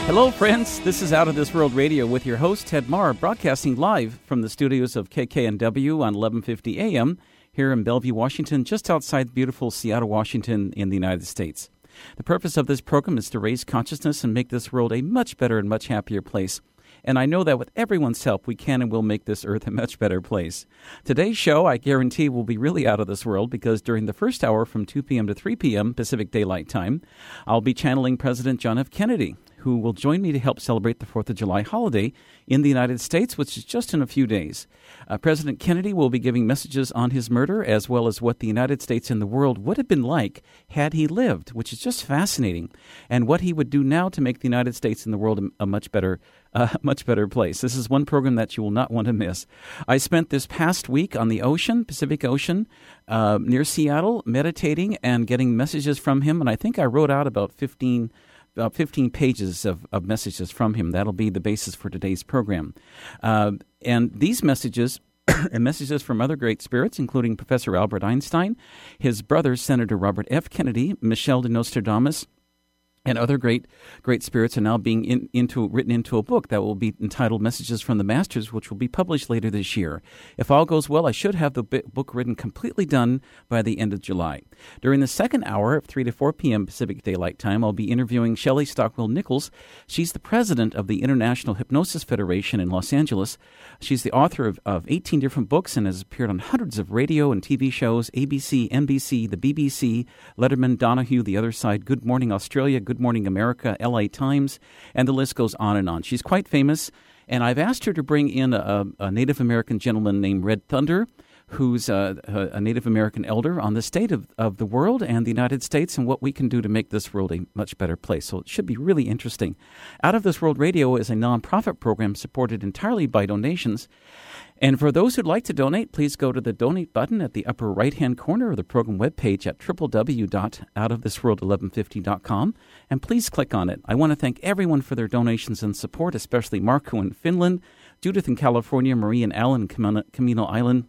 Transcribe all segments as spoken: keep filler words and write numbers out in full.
Hello, friends. This is Out of This World Radio with your host, Ted Marr, broadcasting live from the studios of K K N W on eleven fifty A M here in Bellevue, Washington, just outside beautiful Seattle, Washington in the United States. The purpose of this program is to raise consciousness and make this world a much better and much happier place. And I know that with everyone's help, we can and will make this earth a much better place. Today's show, I guarantee, will be really out of this world because during the first hour from two p.m. to three p.m. Pacific Daylight Time, I'll be channeling President John F. Kennedy, who will join me to help celebrate the fourth of July holiday in the United States, which is just in a few days. Uh, President Kennedy will be giving messages on his murder as well as what the United States and the world would have been like had he lived, which is just fascinating, and what he would do now to make the United States and the world a, a much better uh, much better place. This is one program that you will not want to miss. I spent this past week on the ocean, Pacific Ocean, uh, near Seattle, meditating and getting messages from him, and I think I wrote out about fifteen About fifteen pages of, of messages from him. That'll be the basis for today's program. Uh, and these messages and messages from other great spirits, including Professor Albert Einstein, his brother, Senator Robert F. Kennedy, Michel de Nostradamus, and other great great spirits are now being in, into written into a book that will be entitled Messages from the Masters, which will be published later this year. If all goes well, I should have the book written completely done by the end of July. During the second hour of three to four p.m. Pacific Daylight Time, I'll be interviewing Shelley Stockwell Nichols. She's the president of the International Hypnosis Federation in Los Angeles. She's the author of, of eighteen different books and has appeared on hundreds of radio and T V shows, A B C, N B C, the B B C, Letterman, Donahue, The Other Side, Good Morning Australia, Good Morning America, L A Times, and the list goes on and on. She's quite famous, and I've asked her to bring in a, a Native American gentleman named Red Thunder, who's a, a Native American elder on the state of, of the world and the United States and what we can do to make this world a much better place. So it should be really interesting. Out of This World Radio is a nonprofit program supported entirely by donations. And for those who'd like to donate, please go to the donate button at the upper right-hand corner of the program webpage at w w w dot out of this world eleven fifty dot com, and please click on it. I want to thank everyone for their donations and support, especially Marco in Finland, Judith in California, Marie and Alan in Camino, Camino Island,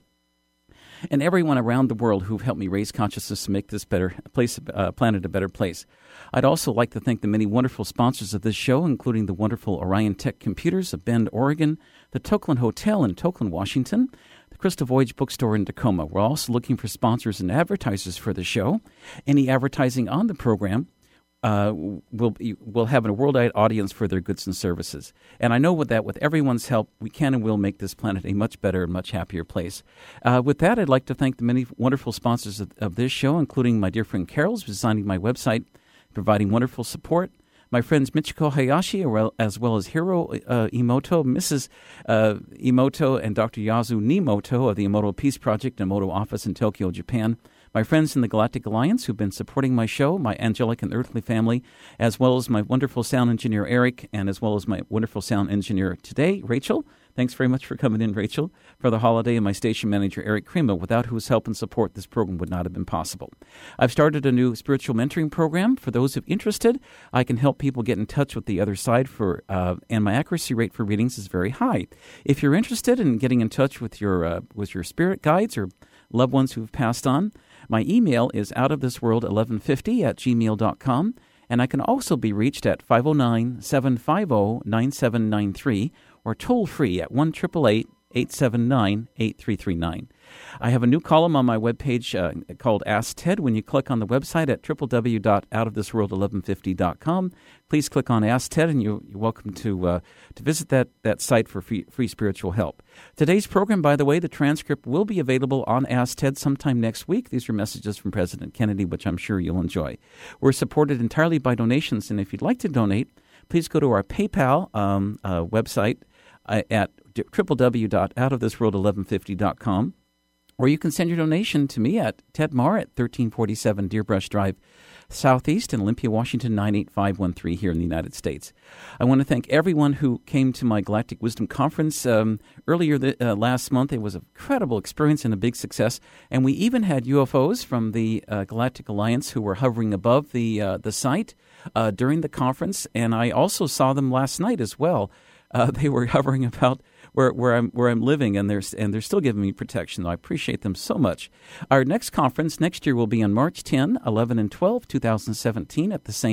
and everyone around the world who've helped me raise consciousness to make this better place, uh, planet a better place. I'd also like to thank the many wonderful sponsors of this show, including the wonderful Orion Tech Computers of Bend, Oregon, the Tokeland Hotel in Tokeland, Washington, the Crystal Voyage Bookstore in Tacoma. We're also looking for sponsors and advertisers for the show. Any advertising on the program Uh, will will have a worldwide audience for their goods and services. And I know with that, with everyone's help, we can and will make this planet a much better and much happier place. Uh, with that, I'd like to thank the many wonderful sponsors of, of this show, including my dear friend Carol's, designing my website, providing wonderful support. My friends Michiko Hayashi, as well as Hiro uh, Emoto, Missus Uh, Emoto, and Doctor Yasu Nimoto of the Emoto Peace Project and Emoto Office in Tokyo, Japan. My friends in the Galactic Alliance who've been supporting my show, my angelic and earthly family, as well as my wonderful sound engineer, Eric, and as well as my wonderful sound engineer today, Rachel. Thanks very much for coming in, Rachel, for the holiday, and my station manager, Eric Krima, without whose help and support, this program would not have been possible. I've started a new spiritual mentoring program. For those who are interested, I can help people get in touch with the other side, for, uh, and my accuracy rate for readings is very high. If you're interested in getting in touch with your uh, with your spirit guides or loved ones who've passed on, my email is outofthisworld eleven fifty at gmail dot com, and I can also be reached at five oh nine, seven five oh, nine seven nine three or toll-free at one eight eight eight, eight seven nine, eight three three nine. I have a new column on my webpage uh, called Ask Ted. When you click on the website at w w w dot out of this world eleven fifty dot com, please click on Ask Ted, and you're, you're welcome to uh, to visit that, that site for free, free spiritual help. Today's program, by the way, the transcript will be available on Ask Ted sometime next week. These are messages from President Kennedy, which I'm sure you'll enjoy. We're supported entirely by donations, and if you'd like to donate, please go to our PayPal um, uh, website uh, at w w w dot out of this world eleven fifty dot com. Or you can send your donation to me at Ted Marr at thirteen forty-seven Deerbrush Drive, Southeast in Olympia, Washington, nine eight five one three here in the United States. I want to thank everyone who came to my Galactic Wisdom Conference um, earlier the, uh, last month. It was an incredible experience and a big success. And we even had U F Os from the uh, Galactic Alliance who were hovering above the, uh, the site uh, during the conference. And I also saw them last night as well. Uh, they were hovering about where where I'm where I'm living, and they're and they're still giving me protection. I appreciate them so much. Our next conference next year will be on March tenth, eleven, and twelve, two thousand seventeen, at the same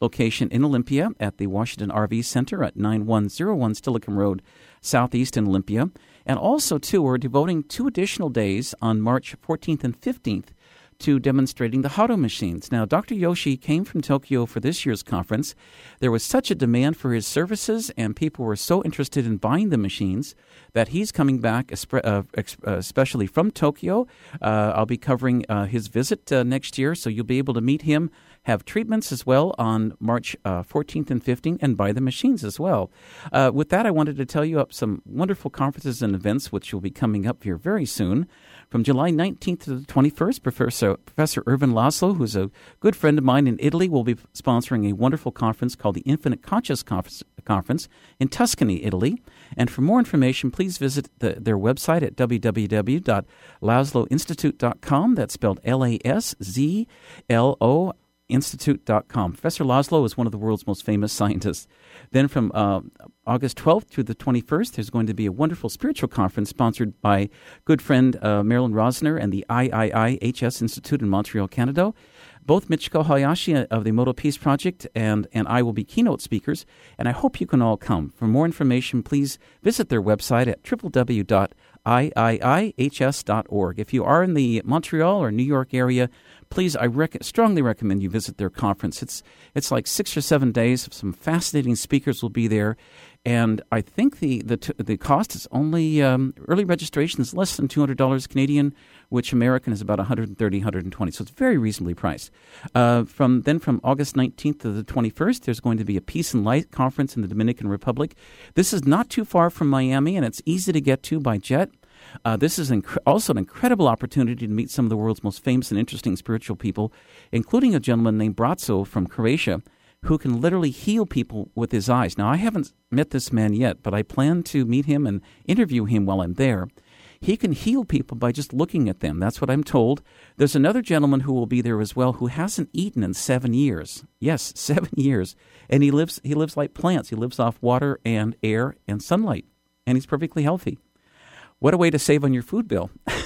location in Olympia at the Washington R V Center at nine one zero one Steilacoom Road, Southeast in Olympia. And also, too, we're devoting two additional days on March fourteenth and fifteenth to demonstrating the Hado machines. Now, Doctor Yoshi came from Tokyo for this year's conference. There was such a demand for his services, and people were so interested in buying the machines that he's coming back, uh, especially from Tokyo. Uh, I'll be covering uh, his visit uh, next year, so you'll be able to meet him, have treatments as well on March uh, fourteenth and fifteenth, and buy the machines as well. Uh, with that, I wanted to tell you up some wonderful conferences and events which will be coming up here very soon. From July nineteenth to the twenty-first, Professor, Professor Ervin Laszlo, who's a good friend of mine in Italy, will be sponsoring a wonderful conference called the Infinite Conscious Conference, Conference in Tuscany, Italy. And for more information, please visit the, their website at w w w dot laszlo institute dot com. That's spelled L A S Z L O institute dot com. Professor Laszlo is one of the world's most famous scientists. Then from uh, August twelfth to the twenty-first, there's going to be a wonderful spiritual conference sponsored by good friend uh, Marilyn Rosner and the I I I H S Institute in Montreal, Canada. Both Michiko Hayashi of the Emoto Peace Project and, and I will be keynote speakers, and I hope you can all come. For more information, please visit their website at w w w dot i i i h s dot org. If you are in the Montreal or New York area, please, I rec- strongly recommend you visit their conference. It's it's like six or seven days. Some fascinating speakers will be there, and I think the the t- the cost is only um, early registration is less than two hundred dollars Canadian, which American is about one hundred thirty dollars, one hundred twenty dollars. So it's very reasonably priced. Uh, from then from August nineteenth to the twenty-first, there's going to be a Peace and Light conference in the Dominican Republic. This is not too far from Miami, and it's easy to get to by jet. Uh, this is inc- also an incredible opportunity to meet some of the world's most famous and interesting spiritual people, including a gentleman named Bratzo from Croatia, who can literally heal people with his eyes. Now, I haven't met this man yet, but I plan to meet him and interview him while I'm there. He can heal people by just looking at them. That's what I'm told. There's another gentleman who will be there as well who hasn't eaten in seven years. Yes, seven years. And he lives he lives like plants. He lives off water and air and sunlight. And he's perfectly healthy. What a way to save on your food bill.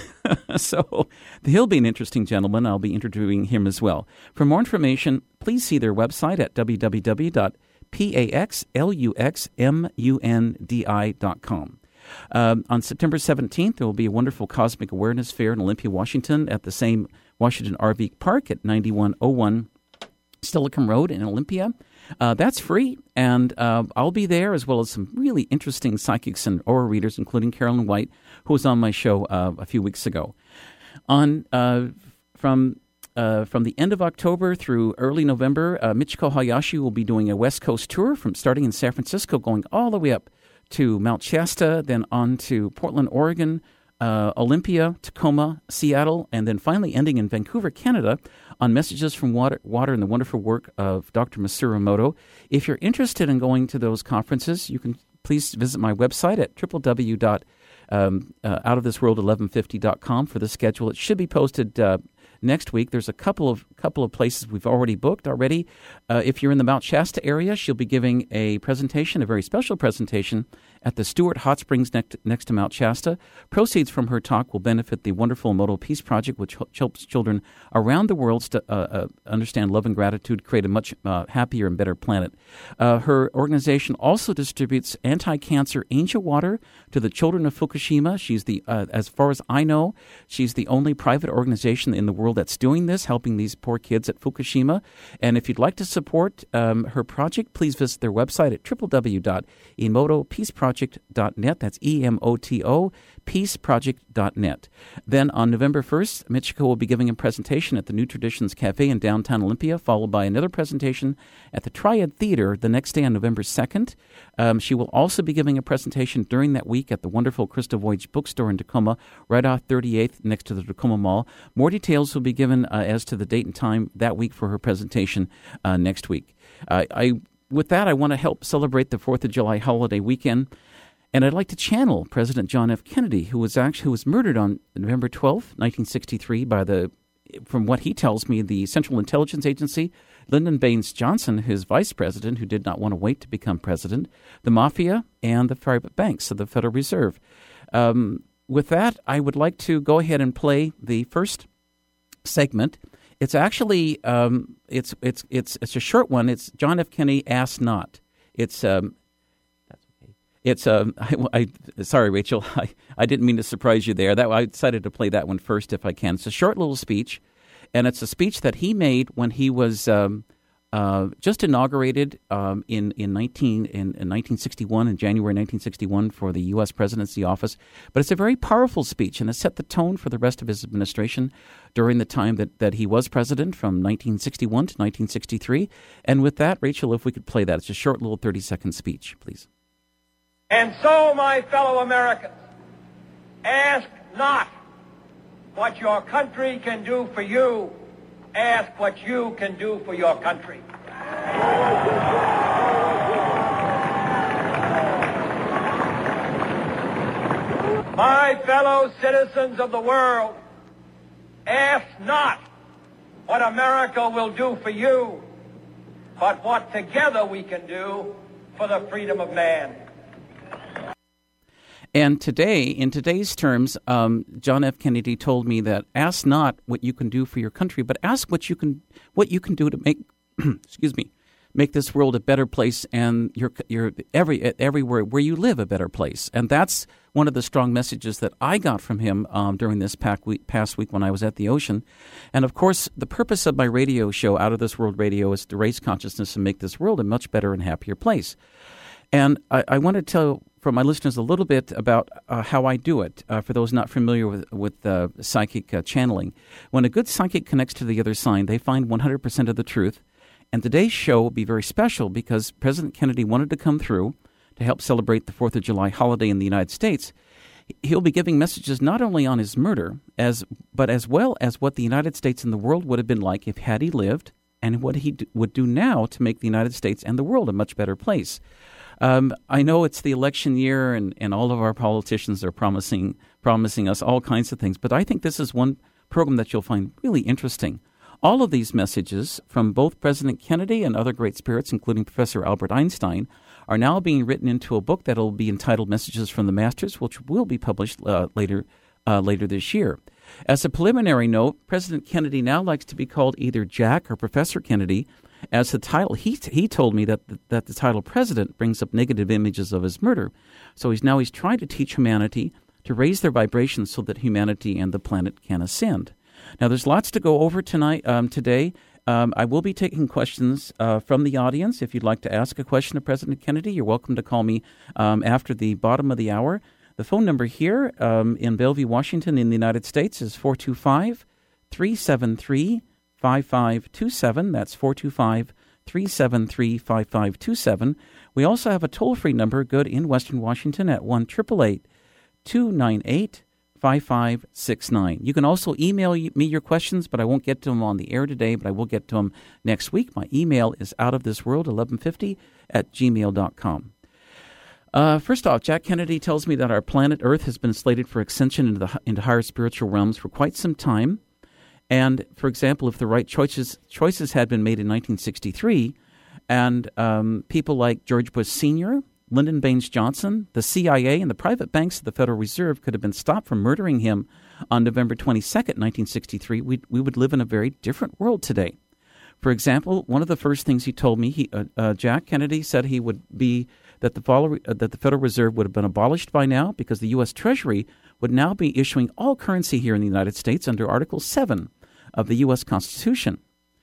So he'll be an interesting gentleman. I'll be interviewing him as well. For more information, please see their website at w w w dot paxluxmundi dot com. Um, on September seventeenth, there will be a wonderful Cosmic Awareness Fair in Olympia, Washington, at the same Washington R V Park at ninety-one oh one Steilacoom Road in Olympia. Uh, that's free, and uh, I'll be there, as well as some really interesting psychics and aura readers, including Carolyn White, who was on my show uh, a few weeks ago. On uh, from uh, from the end of October through early November, uh, Michiko Hayashi will be doing a West Coast tour from starting in San Francisco, going all the way up to Mount Shasta, then on to Portland, Oregon, uh, Olympia, Tacoma, Seattle, and then finally ending in Vancouver, Canada, on Messages from Water, Water and the wonderful work of Doctor Masaru Emoto. If you're interested in going to those conferences, you can please visit my website at w w w dot out of this world eleven fifty dot com for the schedule. It should be posted uh, next week. There's a couple of couple of places we've already booked already. Uh, if you're in the Mount Shasta area, she'll be giving a presentation, a very special presentation, at the Stewart Hot Springs next, next to Mount Shasta. Proceeds from her talk will benefit the wonderful Emoto Peace Project, which helps children around the world st- uh, uh, understand love and gratitude, create a much uh, happier and better planet. Uh, her organization also distributes anti-cancer angel water to the children of Fukushima. She's the, uh, as far as I know, she's the only private organization in the world that's doing this, helping these poor kids at Fukushima. And if you'd like to support um, her project, please visit their website at w w w dot emoto peace project dot net. That's E M O T O, peace project dot net. Then on November first, Michiko will be giving a presentation at the New Traditions Cafe in downtown Olympia, followed by another presentation at the Triad Theater the next day on November second. Um, she will also be giving a presentation during that week at the wonderful Krista Voigt bookstore in Tacoma, right off thirty-eighth next to the Tacoma Mall. More details will be given uh, as to the date and time that week for her presentation uh, next week. Uh, I With that, I want to help celebrate the fourth of July holiday weekend. And I'd like to channel President John F. Kennedy, who was actually who was murdered on November twelfth, nineteen sixty-three, by the, from what he tells me, the Central Intelligence Agency, Lyndon Baines Johnson, his vice president, who did not want to wait to become president, the mafia, and the private banks of the Federal Reserve. Um, with that, I would like to go ahead and play the first segment. It's actually um, it's it's it's it's a short one. It's John F. Kennedy Ask Not. It's um, that's okay. It's um, I, I sorry, Rachel, I, I didn't mean to surprise you there. That I decided to play that one first if I can. It's a short little speech, and it's a speech that he made when he was um, uh, just inaugurated um, in in nineteen in, in nineteen sixty-one in January nineteen sixty-one for the U S presidency office. But it's a very powerful speech, and it set the tone for the rest of his administration during the time that, that he was president from nineteen sixty-one to nineteen sixty-three. And with that, Rachel, if we could play that. It's a short little thirty-second speech, please. And so, my fellow Americans, ask not what your country can do for you. Ask what you can do for your country. My fellow citizens of the world, ask not what America will do for you, but what together we can do for the freedom of man. And today, in today's terms, um, John F. Kennedy told me that ask not what you can do for your country, but ask what you can what you can do to make excuse me make this world a better place and your your every everywhere where you live a better place. And that's one of the strong messages that I got from him um, during this past week, past week when I was at the ocean. And of course, the purpose of my radio show, Out of This World Radio, is to raise consciousness and make this world a much better and happier place. And I, I want to tell for my listeners a little bit about uh, how I do it, uh, for those not familiar with, with uh, psychic uh, channeling. When a good psychic connects to the other side, they find one hundred percent of the truth. And today's show will be very special because President Kennedy wanted to come through to help celebrate the fourth of July holiday in the United States. He'll be giving messages not only on his murder, as but as well as what the United States and the world would have been like if had he lived, and what he d- would do now to make the United States and the world a much better place. Um, I know it's the election year, and, and all of our politicians are promising promising us all kinds of things, but I think this is one program that you'll find really interesting. All of these messages from both President Kennedy and other great spirits, including Professor Albert Einstein, are now being written into a book that will be entitled Messages from the Masters, which will be published uh, later uh, later this year. As a preliminary note, President Kennedy now likes to be called either Jack or Professor Kennedy. As the title, he he told me that the, that the title President brings up negative images of his murder. So he's now he's trying to teach humanity to raise their vibrations so that humanity and the planet can ascend. Now, there's lots to go over tonight, um, today. Um, I will be taking questions uh, from the audience. If you'd like to ask a question of President Kennedy, you're welcome to call me um, after the bottom of the hour. The phone number here um, in Bellevue, Washington, in the United States is four two five, three seven three, five five two seven. That's four two five, three seven three, five five two seven. We also have a toll-free number good in Western Washington at one eight eight eight, two nine eight, five five six nine. You can also email me your questions, but I won't get to them on the air today, but I will get to them next week. My email is outofthisworld eleven fifty at gmail dot com. Uh, first off, Jack Kennedy tells me that our planet Earth has been slated for ascension into the into higher spiritual realms for quite some time. And, for example, if the right choices choices had been made in nineteen sixty-three, and um, people like George Bush Senior, Lyndon Baines Johnson, the C I A, and the private banks of the Federal Reserve could have been stopped from murdering him on November twenty-second, nineteen sixty-three, we we would live in a very different world today. For example, one of the first things he told me, he, uh, uh, Jack Kennedy said he would be that the follow, uh, that the Federal Reserve would have been abolished by now because the U S Treasury would now be issuing all currency here in the United States under Article seven of the U S Constitution.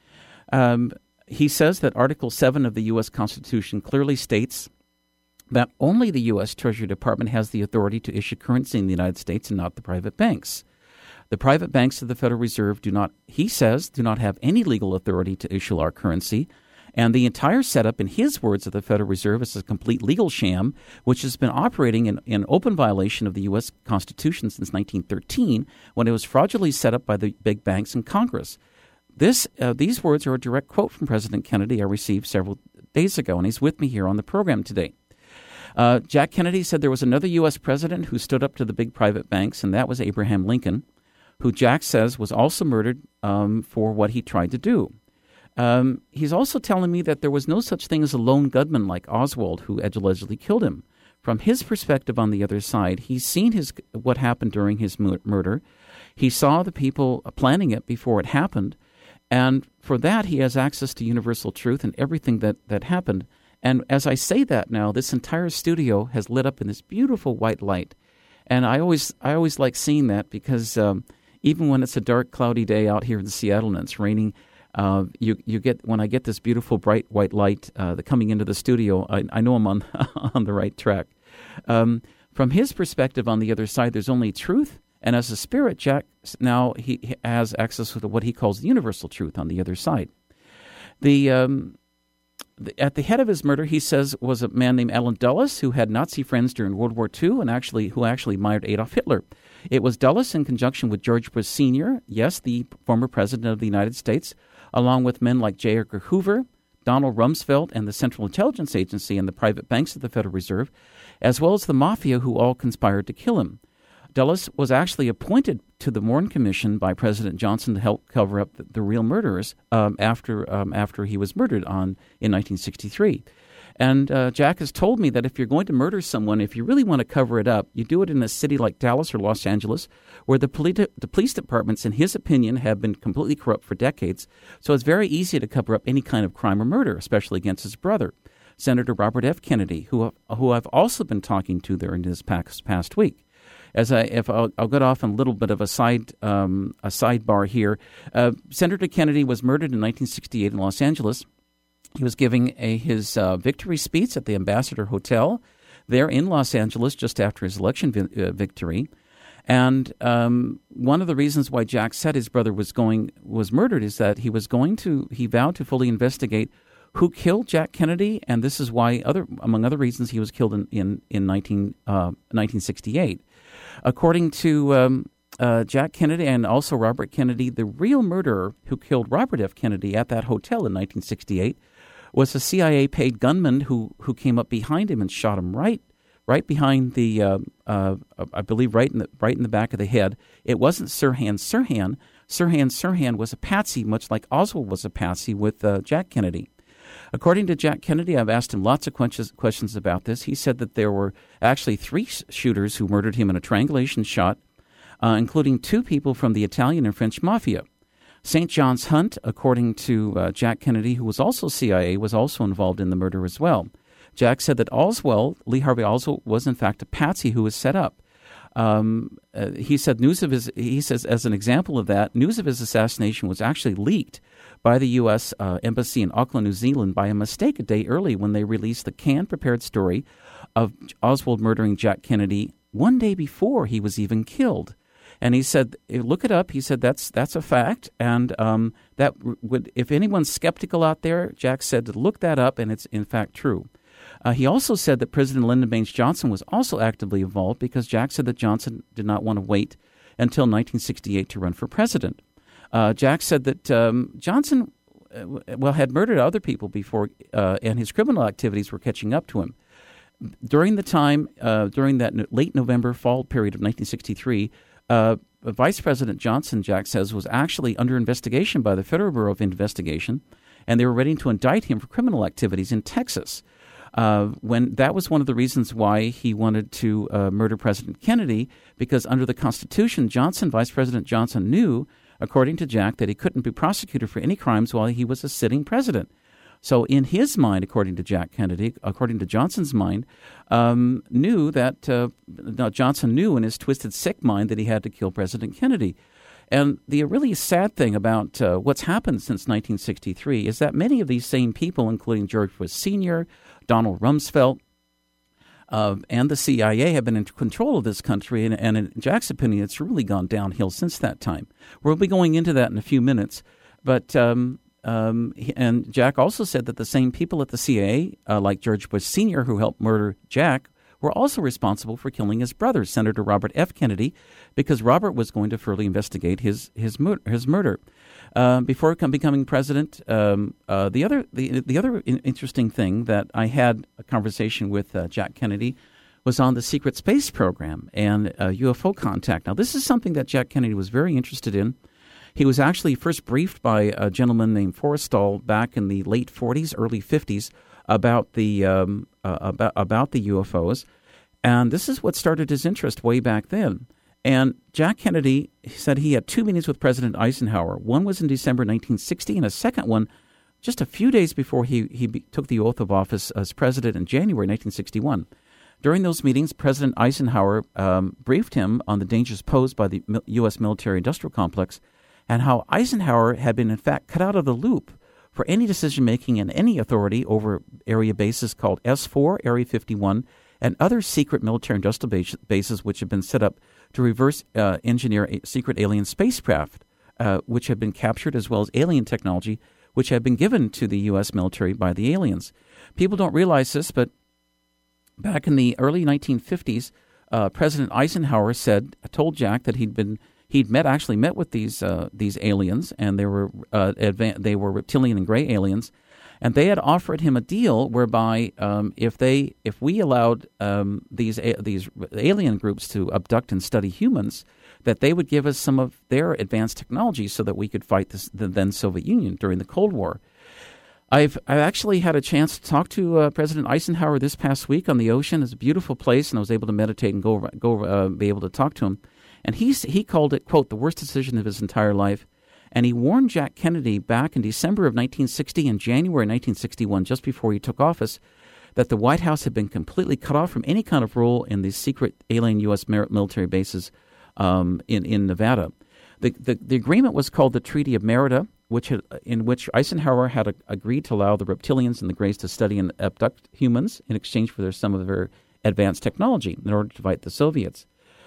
Um, he says that Article seven of the U S Constitution clearly states that only the U S Treasury Department has the authority to issue currency in the United States and not the private banks. The private banks of the Federal Reserve do not, he says, do not have any legal authority to issue our currency, and the entire setup, in his words, of the Federal Reserve is a complete legal sham, which has been operating in, in open violation of the U S Constitution since nineteen thirteen, when it was fraudulently set up by the big banks and Congress. This, uh, these words are a direct quote from President Kennedy I received several days ago, and he's with me here on the program today. Uh, Jack Kennedy said there was another U S president who stood up to the big private banks, and that was Abraham Lincoln, who Jack says was also murdered um, for what he tried to do. Um, he's also telling me that there was no such thing as a lone gunman like Oswald who allegedly killed him. From his perspective on the other side, he's seen his what happened during his murder. He saw the people planning it before it happened, And for that, he has access to universal truth and everything that, that happened. And as I say that now, this entire studio has lit up in this beautiful white light. And I always I always like seeing that because um, even when it's a dark, cloudy day out here in Seattle and it's raining, uh, you you get when I get this beautiful, bright white light uh, that coming into the studio, I, I know I'm on on the right track. Um, from his perspective on the other side, there's only truth. And as a spirit, Jack now he, he has access to what he calls the universal truth on the other side. The, um, the at the head of his murder, he says, was a man named Alan Dulles, who had Nazi friends during World War Two and actually who actually admired Adolf Hitler. It was Dulles in conjunction with George Bush Senior, yes, the former president of the United States, along with men like J. Edgar Hoover, Donald Rumsfeld, and the Central Intelligence Agency and the private banks of the Federal Reserve, as well as the mafia who all conspired to kill him. Dulles was actually appointed to the Warren Commission by President Johnson to help cover up the, the real murderers um, after um, after he was murdered on in nineteen sixty-three. And uh, Jack has told me that if you're going to murder someone, if you really want to cover it up, you do it in a city like Dallas or Los Angeles, where the, poli- the police departments, in his opinion, have been completely corrupt for decades. So it's very easy to cover up any kind of crime or murder, especially against his brother, Senator Robert F. Kennedy, who who I've also been talking to there in this past, past week. As I, if I'll, I'll get off on a little bit of a side, um, a sidebar here. Uh, Senator Kennedy was murdered in nineteen sixty-eight in Los Angeles. He was giving a, his uh, victory speech at the Ambassador Hotel there in Los Angeles just after his election vi- uh, victory. And um, one of the reasons why Jack said his brother was going was murdered is that he was going to he vowed to fully investigate who killed Jack Kennedy, and this is why other among other reasons he was killed in in, in nineteen, uh, nineteen sixty-eight. According to um, uh, Jack Kennedy and also Robert Kennedy, the real murderer who killed Robert F. Kennedy at that hotel in nineteen sixty-eight was a C I A-paid gunman who who came up behind him and shot him right right behind the, uh, uh, I believe, right in the right in the back of the head. It wasn't Sirhan Sirhan. Sirhan Sirhan was a patsy, much like Oswald was a patsy with uh, Jack Kennedy. According to Jack Kennedy, I've asked him lots of questions about this. He said that there were actually three shooters who murdered him in a triangulation shot, uh, including two people from the Italian and French mafia. Saint John's Hunt, according to uh, Jack Kennedy, who was also C I A, was also involved in the murder as well. Jack said that Oswald, Lee Harvey Oswald, was in fact a patsy who was set up. Um, uh, he said news of his. He says, as an example of that, news of his assassination was actually leaked by the U S Uh, Embassy in Auckland, New Zealand, by a mistake a day early when they released the canned prepared story of Oswald murdering Jack Kennedy one day before he was even killed. And he said, look it up. He said that's that's a fact, and um, that would, if anyone's skeptical out there, Jack said to look that up, and it's in fact true. Uh, he also said that President Lyndon Baines Johnson was also actively involved because Jack said that Johnson did not want to wait until nineteen sixty-eight to run for president. Uh, Jack said that um, Johnson, uh, well, had murdered other people before, uh, and his criminal activities were catching up to him. During the time, uh, during that no- late November fall period of nineteen sixty-three, uh, Vice President Johnson, Jack says, was actually under investigation by the Federal Bureau of Investigation, and they were ready to indict him for criminal activities in Texas. Uh, when that was one of the reasons why he wanted to uh, murder President Kennedy, because under the Constitution, Johnson, Vice President Johnson, knew, according to Jack, that he couldn't be prosecuted for any crimes while he was a sitting president. So in his mind, according to Jack Kennedy, according to Johnson's mind, um, knew that uh, no, Johnson knew in his twisted, sick mind that he had to kill President Kennedy. And the really sad thing about uh, what's happened since nineteen sixty-three is that many of these same people, including George Bush Senior, Donald Rumsfeld, uh, and the C I A have been in control of this country. And, and in Jack's opinion, it's really gone downhill since that time. We'll be going into that in a few minutes. But um, um, and Jack also said that the same people at the C I A, uh, like George Bush Senior, who helped murder Jack, were also responsible for killing his brother, Senator Robert F. Kennedy, because Robert was going to further investigate his his, mur- his murder. Uh, before becoming president, um, uh, the other the the other in- interesting thing that I had a conversation with uh, Jack Kennedy was on the secret space program and uh, U F O contact. Now, this is something that Jack Kennedy was very interested in. He was actually first briefed by a gentleman named Forrestal back in the late forties, early fifties about the um, uh, about about the U F Os, and this is what started his interest way back then. And Jack Kennedy said he had two meetings with President Eisenhower. One was in December nineteen sixty, and a second one just a few days before he, he be, took the oath of office as president in January nineteen sixty-one. During those meetings, President Eisenhower um, briefed him on the dangers posed by the U S military-industrial complex and how Eisenhower had been, in fact, cut out of the loop for any decision-making and any authority over area bases called S four, Area fifty-one, and other secret military-industrial base, bases which had been set up to reverse uh, engineer a secret alien spacecraft, uh, which had been captured, as well as alien technology, which had been given to the U S military by the aliens. People don't realize this, but back in the early nineteen fifties, uh, President Eisenhower said, told Jack that he'd been he'd met actually met with these uh, these aliens, and they were uh, advan- they were reptilian and gray aliens, and they had offered him a deal whereby um, if they if we allowed um, these a- these alien groups to abduct and study humans, that they would give us some of their advanced technology so that we could fight this, the then Soviet Union during the Cold War. I've I've actually had a chance to talk to uh, President Eisenhower this past week on the ocean. It's a beautiful place, and I was able to meditate and go go uh, be able to talk to him. And he's he called it, quote, the worst decision of his entire life. And he warned Jack Kennedy back in December of nineteen sixty and January nineteen sixty-one, just before he took office, that the White House had been completely cut off from any kind of role in these secret alien U S military bases um, in in Nevada. The, the the agreement was called the Treaty of Merida, which had, in which Eisenhower had a, agreed to allow the reptilians and the Greys to study and abduct humans in exchange for their, some of their advanced technology in order to fight the Soviets.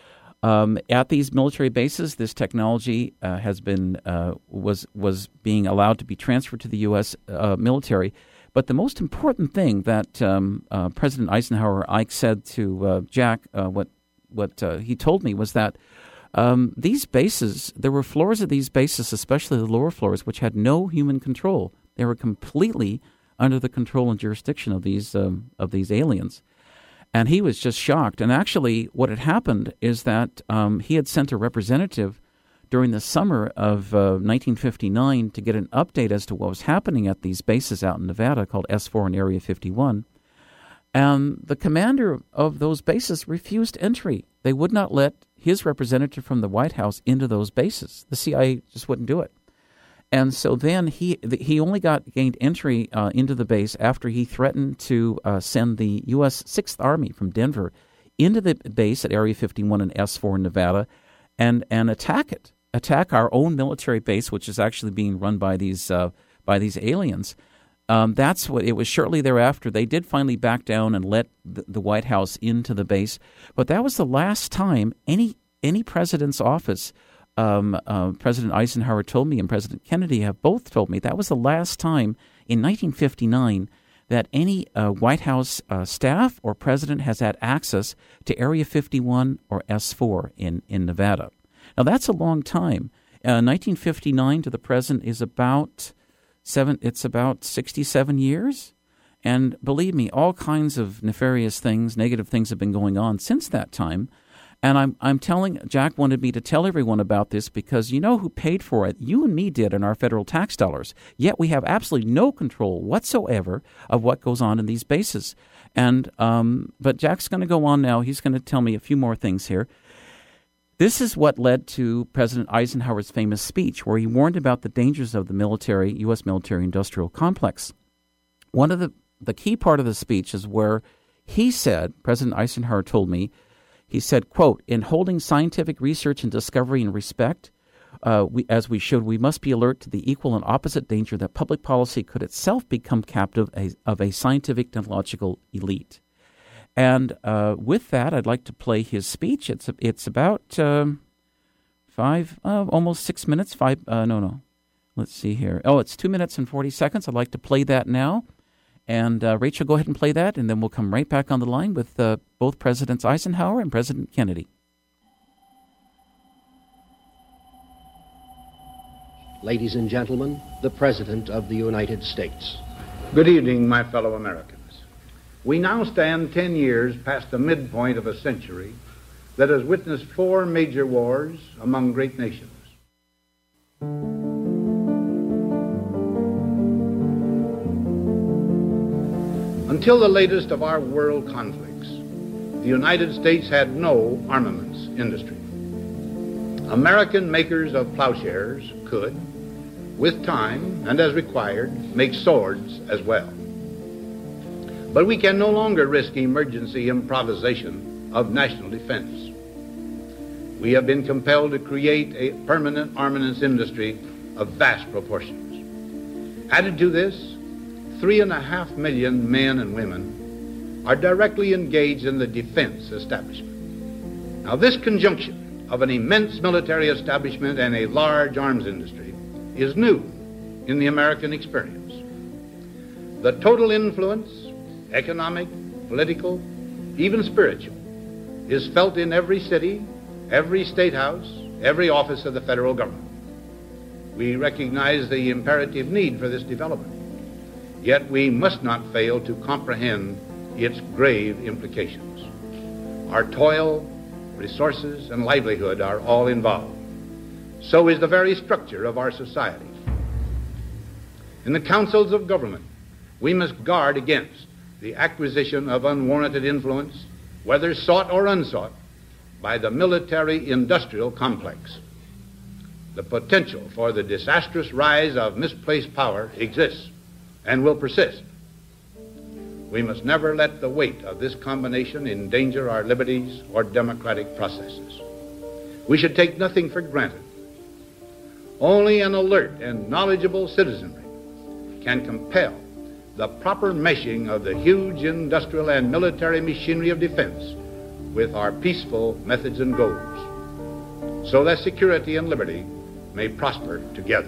Um, at these military bases, this technology uh, has been uh, was was being allowed to be transferred to the U S uh, military. But the most important thing that um, uh, President Eisenhower Ike said to uh, Jack, uh, what what uh, he told me was that um, these bases, there were floors of these bases, especially the lower floors, which had no human control. They were completely under the control and jurisdiction of these um, of these aliens. And he was just shocked. And actually, what had happened is that um, he had sent a representative during the summer of uh, nineteen fifty-nine to get an update as to what was happening at these bases out in Nevada called S four and Area fifty-one. And the commander of those bases refused entry. They would not let his representative from the White House into those bases. The C I A just wouldn't do it. And so then he he only got gained entry uh, into the base after he threatened to uh, send the U S sixth Army from Denver into the base at Area fifty-one and S four in Nevada and, and attack it, attack our own military base, which is actually being run by these uh, by these aliens. Um, that's what it was. Shortly thereafter, they did finally back down and let the, the White House into the base. But that was the last time any any president's office. Um, uh, President Eisenhower told me and President Kennedy have both told me that was the last time in nineteen fifty-nine that any uh, White House uh, staff or president has had access to Area fifty-one or S four in, in Nevada. Now, that's a long time. Uh, nineteen fifty-nine to the present is about seven. It's about sixty-seven years. And believe me, all kinds of nefarious things, negative things have been going on since that time. And I'm I'm telling, Jack wanted me to tell everyone about this because you know who paid for it? You and me did in our federal tax dollars. Yet we have absolutely no control whatsoever of what goes on in these bases. And um, but Jack's going to go on now. He's going to tell me a few more things here. This is what led to President Eisenhower's famous speech where he warned about the dangers of the military, U S military-industrial complex. One of the, the key part of the speech is where he said, President Eisenhower told me, he said, quote, in holding scientific research and discovery in respect, uh, we, as we should, we must be alert to the equal and opposite danger that public policy could itself become captive a, of a scientific technological elite. And uh, with that, I'd like to play his speech. It's it's about um, five, uh, almost six minutes. Five, uh, no, no. Let's see here. Oh, it's two minutes and forty seconds. I'd like to play that now. And uh, Rachel, go ahead and play that, and then we'll come right back on the line with uh, both Presidents Eisenhower and President Kennedy. Ladies and gentlemen, the President of the United States. Good evening, my fellow Americans. We now stand ten years past the midpoint of a century that has witnessed four major wars among great nations. Until the latest of our world conflicts, the United States had no armaments industry. American makers of plowshares could, with time and as required, make swords as well. But we can no longer risk emergency improvisation of national defense. We have been compelled to create a permanent armaments industry of vast proportions. Added to this, three and a half million men and women are directly engaged in the defense establishment. Now, this conjunction of an immense military establishment and a large arms industry is new in the American experience. The total influence, economic, political, even spiritual, is felt in every city, every state house, every office of the federal government. We recognize the imperative need for this development, yet we must not fail to comprehend its grave implications. Our toil, resources, and livelihood are all involved. So is the very structure of our society. In the councils of government, we must guard against the acquisition of unwarranted influence, whether sought or unsought, by the military-industrial complex. The potential for the disastrous rise of misplaced power exists and will persist. We must never let the weight of this combination endanger our liberties or democratic processes. We should take nothing for granted. Only an alert and knowledgeable citizenry can compel the proper meshing of the huge industrial and military machinery of defense with our peaceful methods and goals, so that security and liberty may prosper together.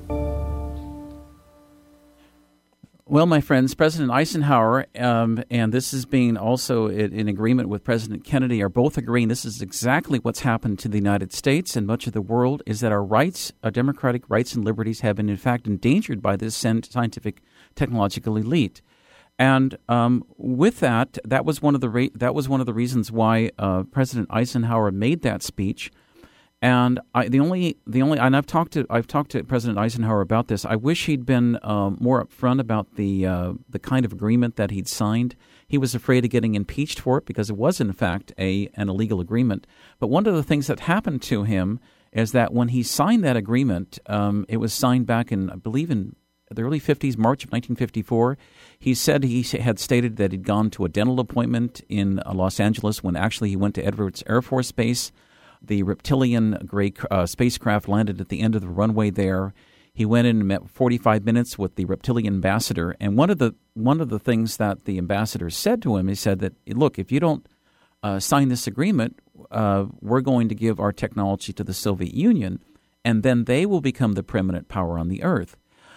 Well, my friends, President Eisenhower, um, and this is being also in, in agreement with President Kennedy, are both agreeing this is exactly what's happened to the United States and much of the world, is that our rights, our democratic rights and liberties have been, in fact, endangered by this scientific technological elite. And um, with that, that was one of the re- that was one of the reasons why uh, President Eisenhower made that speech. And I, the only, the only, and I've talked to, I've talked to President Eisenhower about this. I wish he'd been um, more upfront about the, uh, the kind of agreement that he'd signed. He was afraid of getting impeached for it because it was, in fact, a an illegal agreement. But one of the things that happened to him is that when he signed that agreement, um, it was signed back in, I believe, in the early fifties, March of nineteen fifty-four. He said he had stated that he'd gone to a dental appointment in uh, Los Angeles when actually he went to Edwards Air Force Base. The reptilian gray uh, spacecraft landed at the end of the runway there. He went in and met forty-five minutes with the reptilian ambassador. And one of the one of the things that the ambassador said to him, he said that, look, if you don't uh, sign this agreement, uh, we're going to give our technology to the Soviet Union, and then they will become the preeminent power on the earth.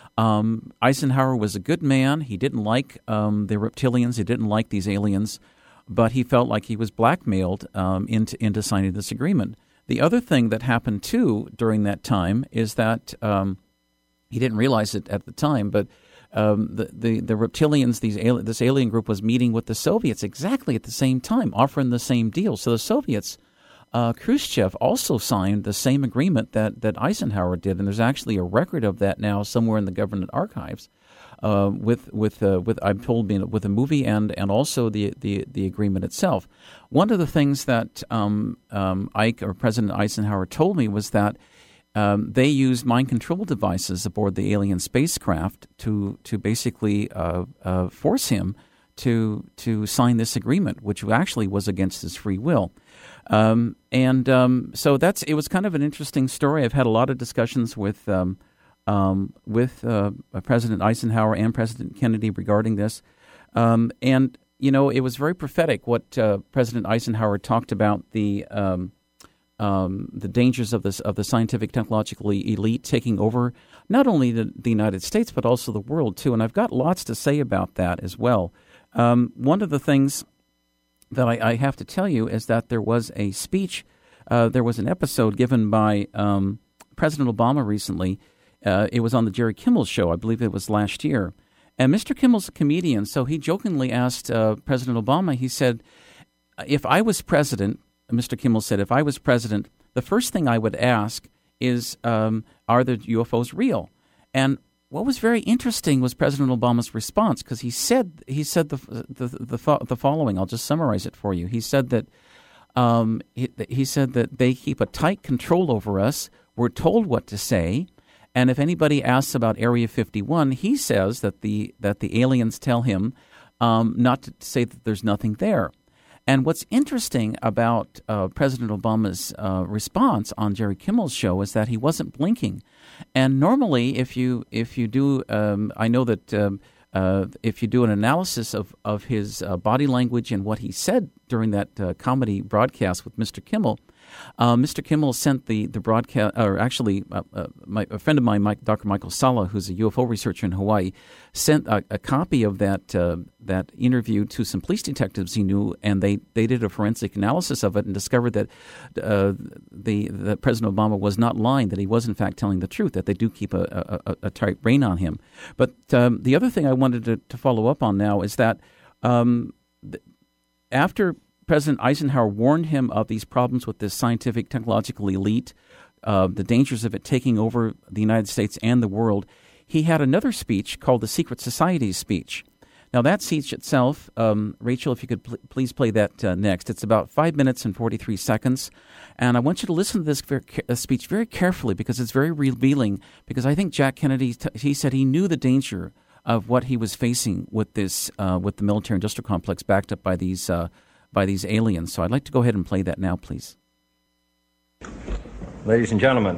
Um, Eisenhower was a good man. He didn't like um, the reptilians. He didn't like these aliens. But he felt like he was blackmailed um, into into signing this agreement. The other thing that happened, too, during that time is that um, he didn't realize it at the time, but um, the, the, the reptilians, these ali- this alien group was meeting with the Soviets exactly at the same time, offering the same deal. So the Soviets, uh, Khrushchev also signed the same agreement that, that Eisenhower did, and there's actually a record of that now somewhere in the government archives. Uh, with with uh, with I'm told with a movie and and also the, the, the agreement itself. One of the things that um, um, Ike or President Eisenhower told me was that um, they used mind control devices aboard the alien spacecraft to to basically uh, uh, force him to to sign this agreement, which actually was against his free will. Um, and um, so that's it was kind of an interesting story. I've had a lot of discussions with. Um, Um, with uh, President Eisenhower and President Kennedy regarding this. Um, and, you know, it was very prophetic what uh, President Eisenhower talked about the um, um, the dangers of this of the scientific technological elite taking over not only the, the United States but also the world, too. And I've got lots to say about that as well. Um, one of the things that I, I have to tell you is that there was a speech, uh, there was an episode given by um, President Obama recently. Uh, it was on the Jerry Kimmel show. I believe it was last year. And Mister Kimmel's a comedian, so he jokingly asked uh, President Obama, he said, if I was president, Mister Kimmel said, if I was president, the first thing I would ask is, um, are the U F Os real? And what was very interesting was President Obama's response, because he said he said the, the, the, the following. I'll just summarize it for you. He said that Um, he, he said that they keep a tight control over us. We're told what to say. And if anybody asks about Area fifty-one, he says that the that the aliens tell him um, not to say that there's nothing there. And what's interesting about uh, President Obama's uh, response on Jerry Kimmel's show is that he wasn't blinking. And normally, if you if you do, um, I know that um, uh, if you do an analysis of of his uh, body language and what he said during that uh, comedy broadcast with Mister Kimmel. Uh, Mister Kimmel sent the, the broadcast, or actually uh, uh, my, a friend of mine, Mike, Doctor Michael Sala, who's a U F O researcher in Hawaii, sent a, a copy of that uh, that interview to some police detectives he knew, and they, they did a forensic analysis of it and discovered that uh, the that President Obama was not lying, that he was in fact telling the truth, that they do keep a, a, a tight rein on him. But um, the other thing I wanted to, to follow up on now is that um, th- after President Eisenhower warned him of these problems with this scientific technological elite, uh, the dangers of it taking over the United States and the world. He had another speech called the Secret Societies speech. Now, that speech itself, um, Rachel, if you could pl- please play that uh, next. It's about five minutes and forty-three seconds. And I want you to listen to this very, uh, speech very carefully because it's very revealing, because I think Jack Kennedy, t- he said he knew the danger of what he was facing with this, uh, with the military-industrial complex backed up by these uh by these aliens. So I'd like to go ahead and play that now, please. Ladies and gentlemen,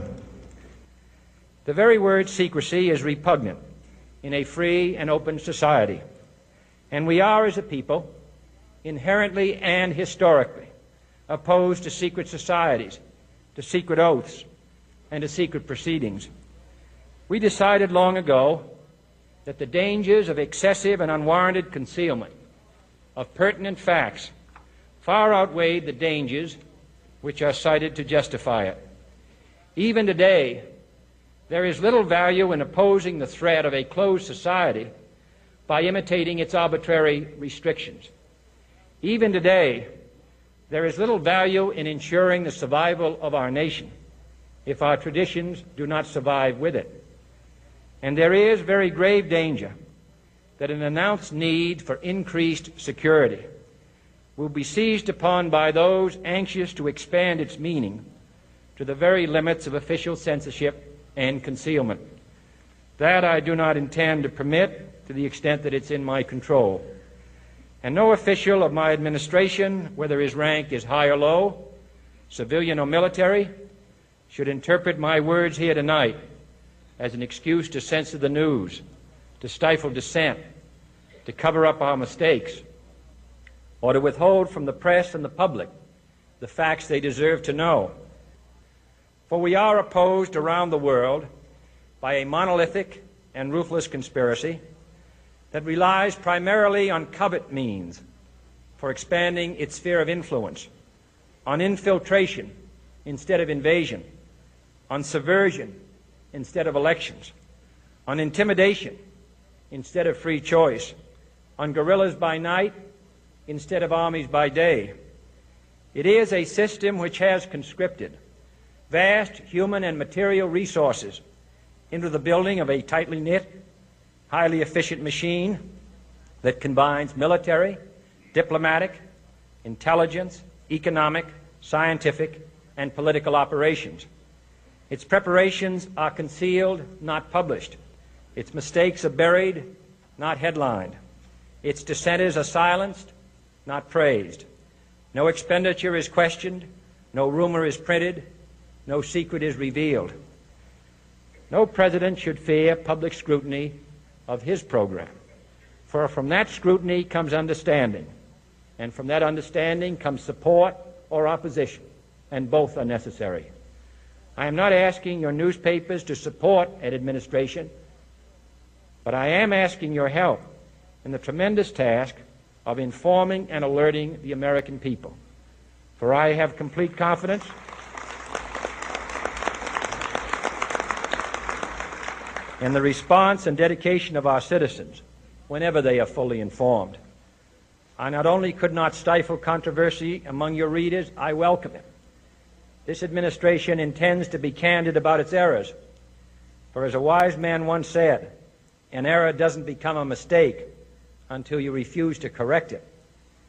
the very word secrecy is repugnant in a free and open society. And we are, as a people, inherently and historically opposed to secret societies, to secret oaths, and to secret proceedings. We decided long ago that the dangers of excessive and unwarranted concealment of pertinent facts far outweighed the dangers which are cited to justify it. Even today, there is little value in opposing the threat of a closed society by imitating its arbitrary restrictions. Even today, there is little value in ensuring the survival of our nation if our traditions do not survive with it. And there is very grave danger that an announced need for increased security will be seized upon by those anxious to expand its meaning to the very limits of official censorship and concealment. That I do not intend to permit to the extent that it's in my control. And no official of my administration, whether his rank is high or low, civilian or military, should interpret my words here tonight as an excuse to censor the news, to stifle dissent, to cover up our mistakes, or to withhold from the press and the public the facts they deserve to know. For we are opposed around the world by a monolithic and ruthless conspiracy that relies primarily on covert means for expanding its sphere of influence, on infiltration instead of invasion, on subversion instead of elections, on intimidation instead of free choice, on guerrillas by night instead of armies by day. It is a system which has conscripted vast human and material resources into the building of a tightly knit, highly efficient machine that combines military, diplomatic, intelligence, economic, scientific, and political operations. Its preparations are concealed, not published. Its mistakes are buried, not headlined. Its dissenters are silenced, not praised. No expenditure is questioned, no rumor is printed, no secret is revealed. No president should fear public scrutiny of his program, for from that scrutiny comes understanding, and from that understanding comes support or opposition, and both are necessary. I am not asking your newspapers to support an administration, but I am asking your help in the tremendous task of informing and alerting the American people. For I have complete confidence in the response and dedication of our citizens whenever they are fully informed. I not only could not stifle controversy among your readers, I welcome it. This administration intends to be candid about its errors. For as a wise man once said, an error doesn't become a mistake until you refuse to correct it.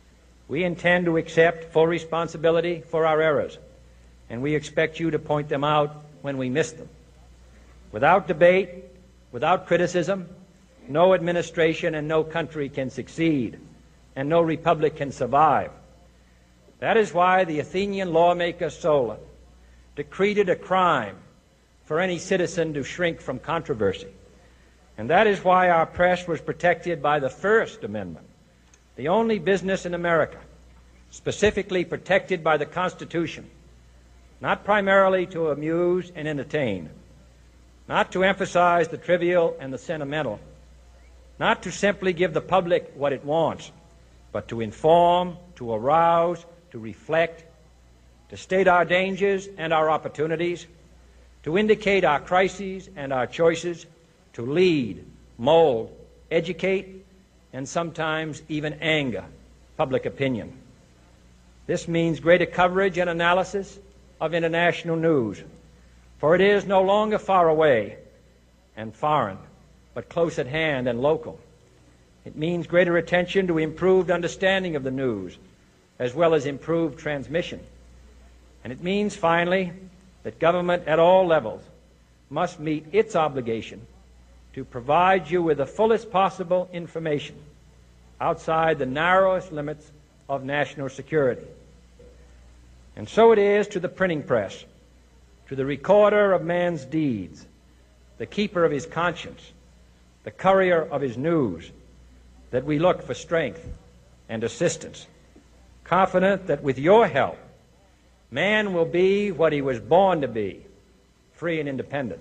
We intend to accept full responsibility for our errors, and we expect you to point them out when we miss them. Without debate, without criticism, no administration and no country can succeed, and no republic can survive. That is why the Athenian lawmaker Solon decreed it a crime for any citizen to shrink from controversy. And that is why our press was protected by the First Amendment, the only business in America specifically protected by the Constitution, not primarily to amuse and entertain, not to emphasize the trivial and the sentimental, not to simply give the public what it wants, but to inform, to arouse, to reflect, to state our dangers and our opportunities, to indicate our crises and our choices, to lead, mold, educate, and sometimes even anger public opinion. This means greater coverage and analysis of international news, for it is no longer far away and foreign, but close at hand and local. It means greater attention to improved understanding of the news, as well as improved transmission. And it means, finally, that government at all levels must meet its obligation to provide you with the fullest possible information outside the narrowest limits of national security. And so it is to the printing press, to the recorder of man's deeds, the keeper of his conscience, the courier of his news, that we look for strength and assistance, confident that with your help, man will be what he was born to be, free and independent.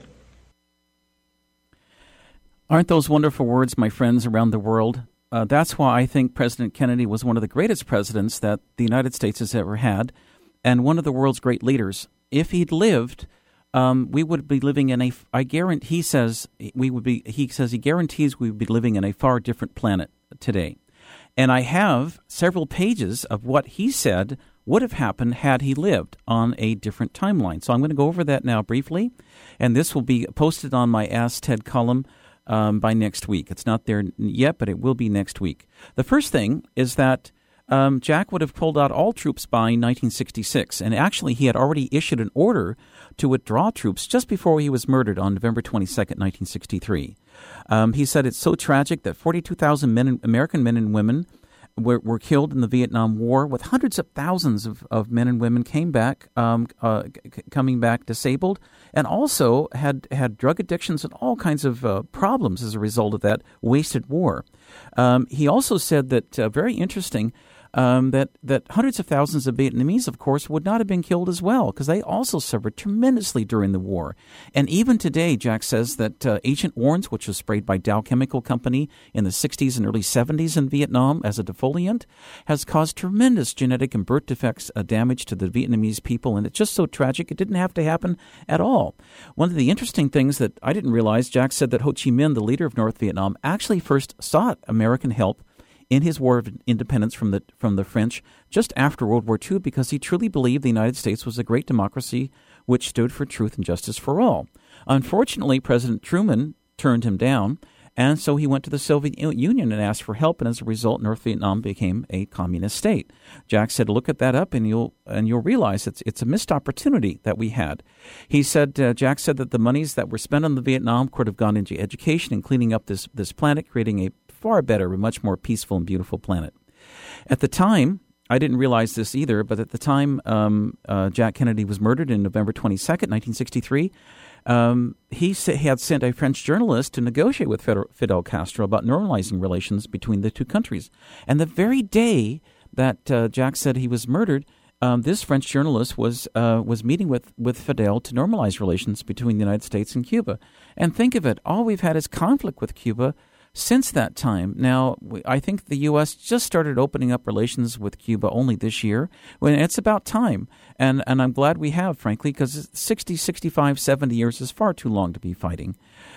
Aren't those wonderful words, my friends around the world? Uh, that's why I think President Kennedy was one of the greatest presidents that the United States has ever had, and one of the world's great leaders. If he'd lived, um, we would be living in a. I guarantee. He says we would be. He says he guarantees we would be living in a far different planet today. And I have several pages of what he said would have happened had he lived on a different timeline. So I'm going to go over that now briefly, and this will be posted on my Ask Ted column um, by next week. It's not there yet, but it will be next week. The first thing is that um, Jack would have pulled out all troops by nineteen sixty-six, and actually he had already issued an order to withdraw troops just before he was murdered on November twenty-second, nineteen sixty-three. Um, he said it's so tragic that forty-two thousand men, American men and women were, were killed in the Vietnam War, with hundreds of thousands of, of men and women came back, um, uh, c- coming back disabled, and also had, had drug addictions and all kinds of uh, problems as a result of that wasted war. Um, he also said that, uh, very interesting, Um, that, that hundreds of thousands of Vietnamese, of course, would not have been killed as well, because they also suffered tremendously during the war. And even today, Jack says that uh, Agent Orange, which was sprayed by Dow Chemical Company in the sixties and early seventies in Vietnam as a defoliant, has caused tremendous genetic and birth defects uh, damage to the Vietnamese people. And it's just so tragic, it didn't have to happen at all. One of the interesting things that I didn't realize, Jack said that Ho Chi Minh, the leader of North Vietnam, actually first sought American help in his war of independence from the from the French just after World War Two, because he truly believed the United States was a great democracy which stood for truth and justice for all. Unfortunately, President Truman turned him down, and so he went to the Soviet Union and asked for help, and as a result, North Vietnam became a communist state. Jack said, look at that up, and you'll and you'll realize it's it's a missed opportunity that we had. He said, uh, Jack said that the monies that were spent on the Vietnam could have gone into education and cleaning up this, this planet, creating a far better, a much more peaceful and beautiful planet. At the time, I didn't realize this either, but at the time um, uh, Jack Kennedy was murdered in November twenty-second, nineteen sixty-three, um, he, sa- he had sent a French journalist to negotiate with Fidel, Fidel Castro about normalizing relations between the two countries. And the very day that uh, Jack said he was murdered, um, this French journalist was uh, was meeting with, with Fidel to normalize relations between the United States and Cuba. And think of it, all we've had is conflict with Cuba since that time. Now, I think the U S just started opening up relations with Cuba only this year, when it's about time. And and I'm glad we have, frankly, because sixty, sixty-five, seventy years is far too long to be fighting.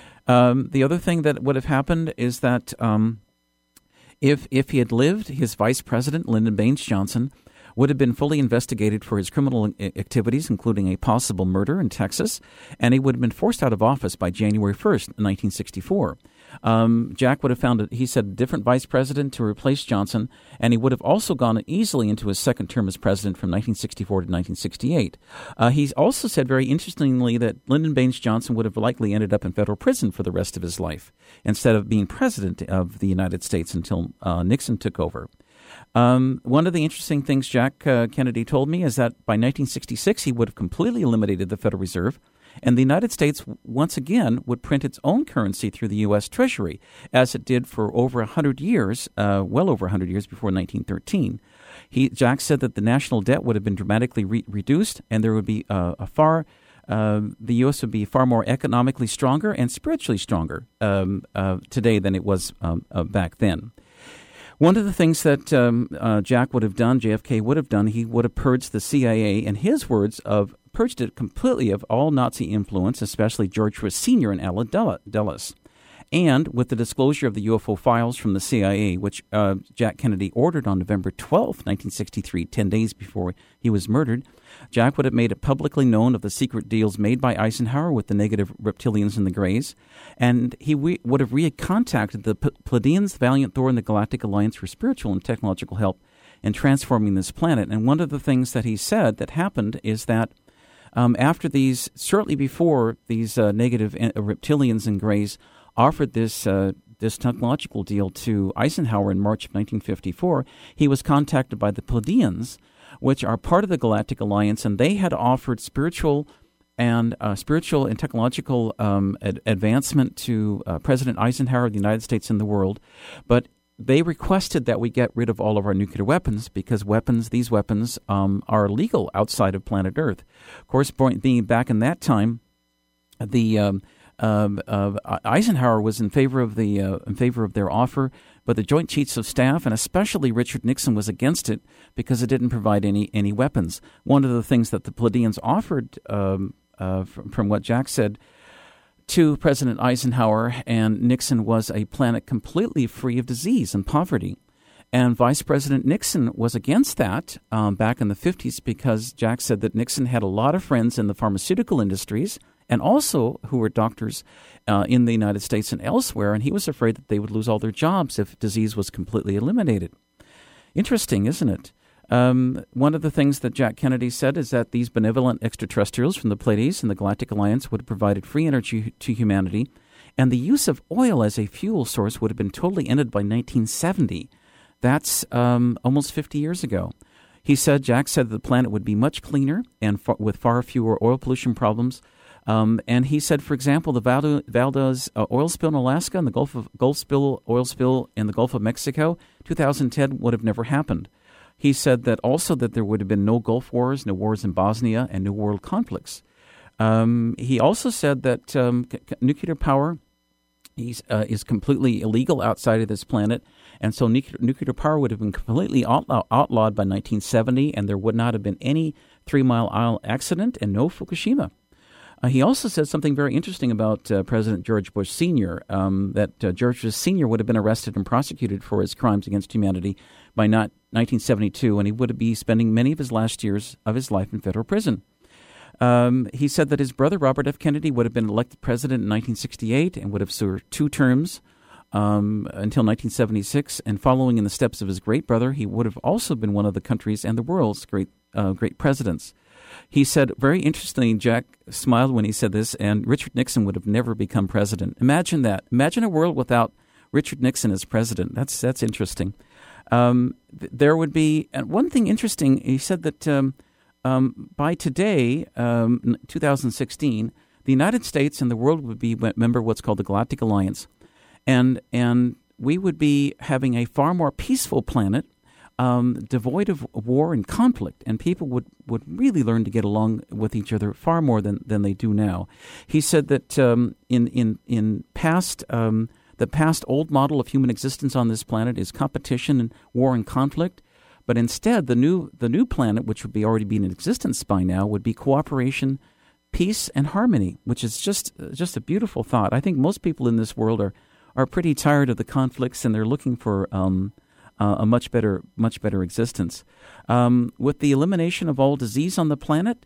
Um, the other thing that would have happened is that um, if if he had lived, his vice president, Lyndon Baines Johnson, would have been fully investigated for his criminal activities, including a possible murder in Texas, and he would have been forced out of office by January first, nineteen sixty-four. Um, Jack would have found, a, he said, a different vice president to replace Johnson, and he would have also gone easily into his second term as president from nineteen sixty-four to nineteen sixty-eight. Uh, he also said, very interestingly, that Lyndon Baines Johnson would have likely ended up in federal prison for the rest of his life instead of being president of the United States until uh, Nixon took over. Um, one of the interesting things Jack uh, Kennedy told me is that by nineteen sixty-six, he would have completely eliminated the Federal Reserve, and the United States, once again, would print its own currency through the U S. Treasury, as it did for over one hundred years, uh, well over one hundred years before nineteen thirteen. He, Jack said that the national debt would have been dramatically re- reduced, and there would be uh, a far, uh, the U S would be far more economically stronger and spiritually stronger um, uh, today than it was um, uh, back then. One of the things that um, uh, Jack would have done, J F K would have done, he would have purged the C I A, in his words, of purged it completely of all Nazi influence, especially George Bush Senior and Allen Dulles. And with the disclosure of the U F O files from the C I A, which uh, Jack Kennedy ordered on November twelfth, nineteen sixty-three, ten days before he was murdered, Jack would have made it publicly known of the secret deals made by Eisenhower with the negative reptilians and the Greys, and he re- would have recontacted the P- Pleiadians, the Valiant Thor, and the Galactic Alliance for spiritual and technological help in transforming this planet. And one of the things that he said that happened is that um, after these, shortly before these uh, negative uh, reptilians and Greys offered this uh, this technological deal to Eisenhower in March of nineteen fifty-four, he was contacted by the Pleiadians, which are part of the Galactic Alliance, and they had offered spiritual and uh, spiritual and technological um, ad- advancement to uh, President Eisenhower of the United States and the world, but they requested that we get rid of all of our nuclear weapons because weapons, these weapons, um, are legal outside of planet Earth. Of course, being back in that time, the um, um, uh, Eisenhower was in favor of the uh, in favor of their offer, but the Joint Chiefs of Staff and especially Richard Nixon was against it because it didn't provide any any weapons. One of the things that the Pleiadians offered, um, uh, from, from what Jack said, to President Eisenhower and Nixon was a planet completely free of disease and poverty. And Vice President Nixon was against that um, back in the fifties because Jack said that Nixon had a lot of friends in the pharmaceutical industries and also who were doctors uh, in the United States and elsewhere, and he was afraid that they would lose all their jobs if disease was completely eliminated. Interesting, isn't it? Um, one of the things that Jack Kennedy said is that these benevolent extraterrestrials from the Pleiades and the Galactic Alliance would have provided free energy to humanity, and the use of oil as a fuel source would have been totally ended by nineteen seventy. That's um, almost fifty years ago. He said, Jack said that the planet would be much cleaner and far, with far fewer oil pollution problems. Um, and he said, for example, the Valdo, Valdez uh, oil spill in Alaska and the Gulf of Gulf spill oil spill in the Gulf of Mexico, two thousand ten would have never happened. He said that also that there would have been no Gulf wars, no wars in Bosnia, and no world conflicts. Um, he also said that um, c- c- nuclear power is, uh, is completely illegal outside of this planet, and so nuclear, nuclear power would have been completely outlaw- outlawed by nineteen seventy, and there would not have been any Three Mile Isle accident and no Fukushima. Uh, he also said something very interesting about uh, President George Bush Senior, um, that uh, George Bush Senior would have been arrested and prosecuted for his crimes against humanity by not nineteen seventy-two, and he would be spending many of his last years of his life in federal prison. Um, he said that his brother, Robert F. Kennedy, would have been elected president in nineteen sixty-eight and would have served two terms um, until nineteen seventy-six, and following in the steps of his great brother, he would have also been one of the country's and the world's great uh, great presidents. He said, very interestingly, Jack smiled when he said this, and Richard Nixon would have never become president. Imagine that. Imagine a world without Richard Nixon as president. That's that's interesting. Um, th- there would be, and one thing interesting, he said that um, um, by today, um, two thousand sixteen, the United States and the world would be member of what's called the Galactic Alliance, and and we would be having a far more peaceful planet, Um, devoid of war and conflict, and people would, would really learn to get along with each other far more than, than they do now. He said that um, in in in past um, the past old model of human existence on this planet is competition and war and conflict, but instead the new the new planet, which would be already be in existence by now, would be cooperation, peace, and harmony, which is just just a beautiful thought. I think most people in this world are are pretty tired of the conflicts, and they're looking for Um, Uh, a much better, much better existence. Um, with the elimination of all disease on the planet,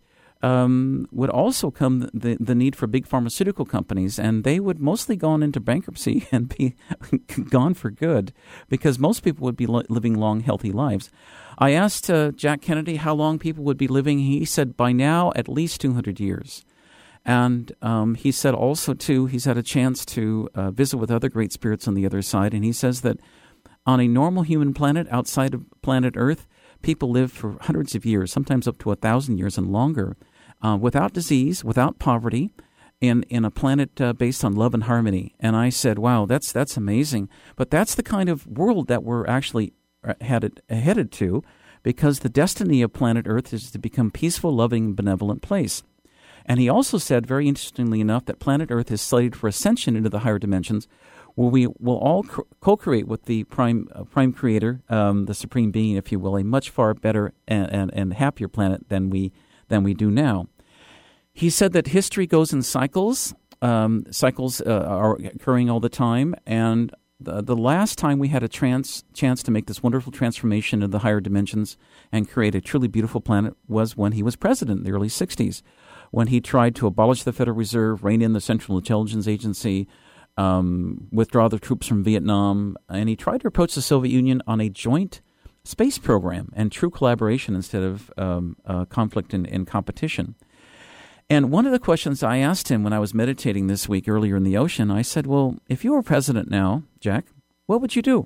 um, would also come the, the need for big pharmaceutical companies, and they would mostly go on into bankruptcy and be gone for good because most people would be li- living long, healthy lives. I asked uh, Jack Kennedy how long people would be living. He said by now at least two hundred years. And um, he said also, too, he's had a chance to uh, visit with other great spirits on the other side, and he says that on a normal human planet outside of planet Earth, people live for hundreds of years, sometimes up to a thousand years and longer, uh, without disease, without poverty, in, in a planet uh, based on love and harmony. And I said, wow, that's that's amazing. But that's the kind of world that we're actually headed, headed to, because the destiny of planet Earth is to become peaceful, loving, benevolent place. And he also said, very interestingly enough, that planet Earth is slated for ascension into the higher dimensions, where we will all co-create with the prime uh, prime creator, um, the supreme being, if you will, a much far better and, and, and happier planet than we than we do now. He said that history goes in cycles. Um, cycles uh, are occurring all the time, and the, the last time we had a trans, chance to make this wonderful transformation of the higher dimensions and create a truly beautiful planet was when he was president in the early sixties, when he tried to abolish the Federal Reserve, rein in the Central Intelligence Agency, um, withdraw the troops from Vietnam, and he tried to approach the Soviet Union on a joint space program and true collaboration instead of um, uh, conflict and, and competition. And one of the questions I asked him when I was meditating this week earlier in the ocean, I said, well, if you were president now, Jack, what would you do?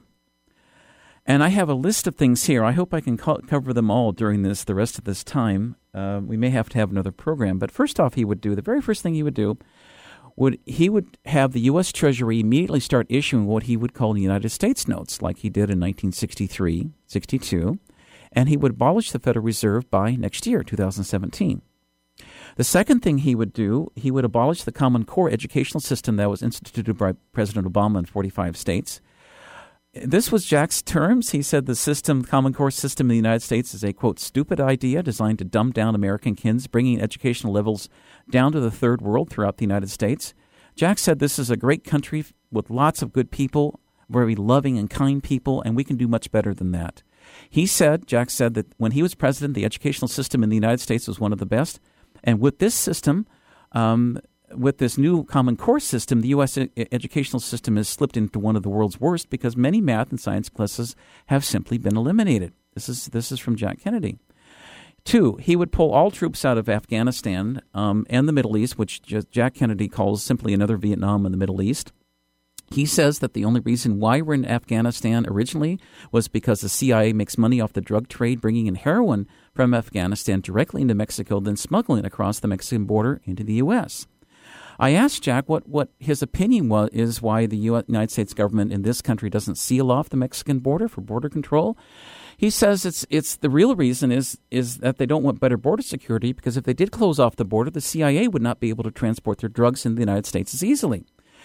And I have a list of things here. I hope I can co- cover them all during this, the rest of this time. Uh, we may have to have another program. But first off, he would do, the very first thing he would do, would he would have the U S Treasury immediately start issuing what he would call the United States notes, like he did in nineteen sixty-three, sixty-two, and he would abolish the Federal Reserve by next year, two thousand seventeen. The second thing he would do, he would abolish the Common Core educational system that was instituted by President Obama in forty-five states. This was Jack's terms. He said the system, Common Core system in the United States is a, quote, stupid idea designed to dumb down American kids, bringing educational levels down to the third world throughout the United States. Jack said this is a great country with lots of good people, very loving and kind people, and we can do much better than that. He said, Jack said that when he was president, the educational system in the United States was one of the best. And with this system, um, with this new Common Core system, the U S e- educational system has slipped into one of the world's worst because many math and science classes have simply been eliminated. This is this is from Jack Kennedy. Two, he would pull all troops out of Afghanistan um, and the Middle East, which Jack Kennedy calls simply another Vietnam in the Middle East. He says that the only reason why we're in Afghanistan originally was because the C I A makes money off the drug trade, bringing in heroin from Afghanistan directly into Mexico, then smuggling it across the Mexican border into the U S. I asked Jack what, what his opinion was, is why the U S, United States government in this country doesn't seal off the Mexican border for border control. He says it's it's the real reason is is that they don't want better border security, because if they did close off the border, the C I A would not be able to transport their drugs into the United States as easily.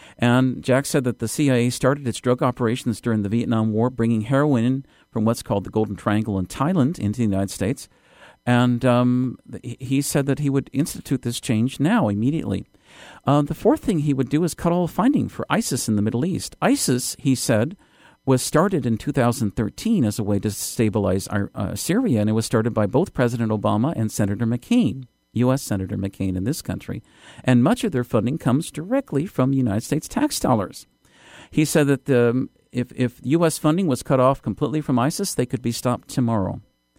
And Jack said that the C I A started its drug operations during the Vietnam War, bringing heroin in from what's called the Golden Triangle in Thailand into the United States. And um, he said that he would institute this change now, immediately. Uh, the fourth thing he would do is cut all funding for ISIS in the Middle East. ISIS, he said, was started in two thousand thirteen as a way to stabilize our, uh, Syria, and it was started by both President Obama and Senator McCain, U S Senator McCain in this country. And much of their funding comes directly from United States tax dollars. He said that um, if, if U S funding was cut off completely from ISIS, they could be stopped tomorrow.